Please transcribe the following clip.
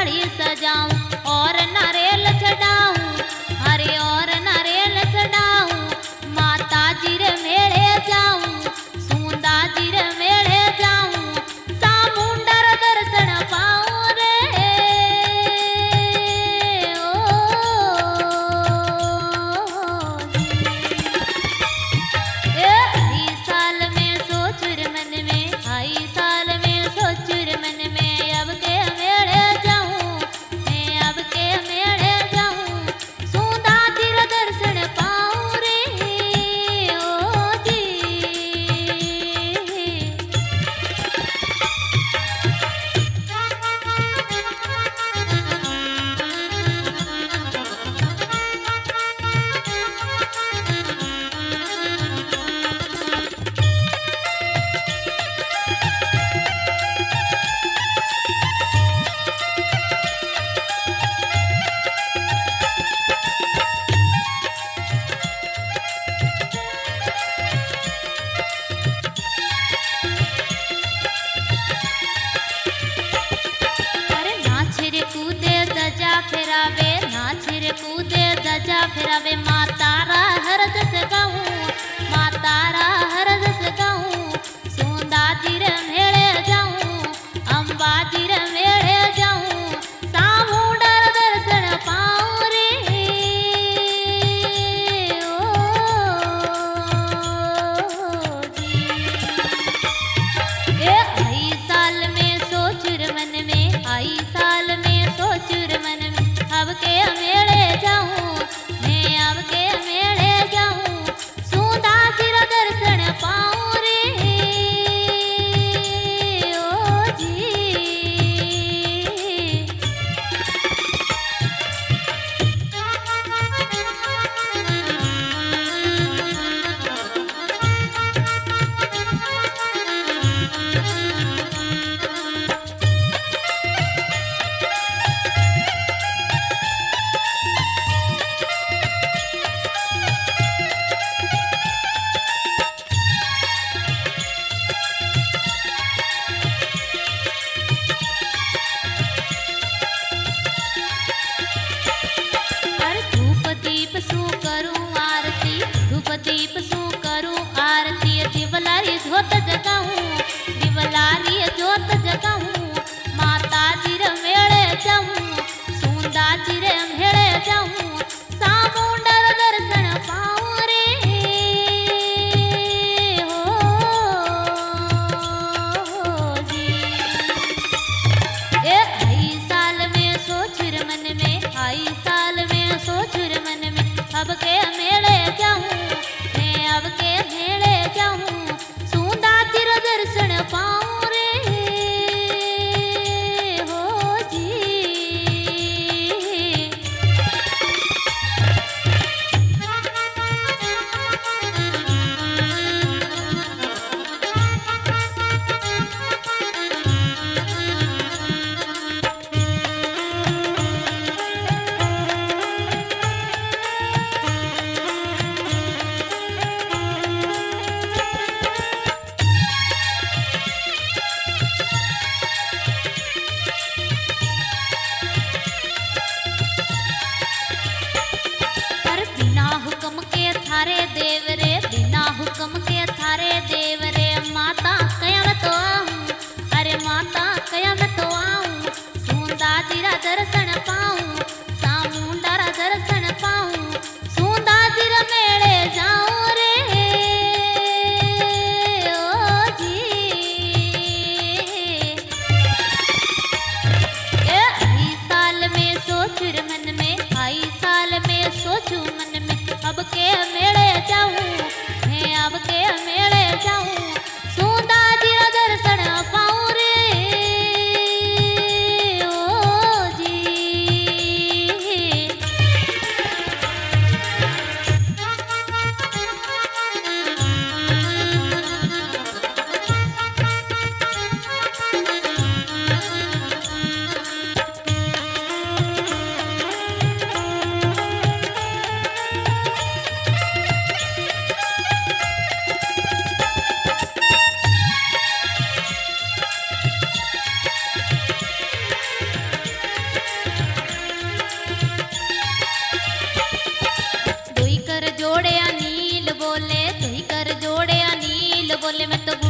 घड़ी सजाऊं और नारियल चढ़ाऊं, अरे और नारियल चढ़ाऊं। माता जी रे मेले जाऊं, सूंदा जी रे मेले जाऊं, सामुंडा रा दर्शन पाऊं रे। आई साल में सोच रे मन में, आई साल में सोच रे मन में, अब के मेले जाऊं, मैं अब के मेले जाऊं, सूंदा जी रा दर्शन पाऊं रे। ओ जी अरे नाच रे कूदे दजा फिरावे, नाच रे कूदे दजा फिरावे, माता रा हर जस गाऊं, माता रा हर जस गाऊं, सूंदा जी रे मेले जाऊं, अंबा जी रे मेले जाऊं, सामुंडा रा दर्शन पाऊं रे। ओ जी आई साल में सोच रे मन में, आई साल में सोच रे मन में, अब के मेले जाऊं, मैं अब बोले मैं तो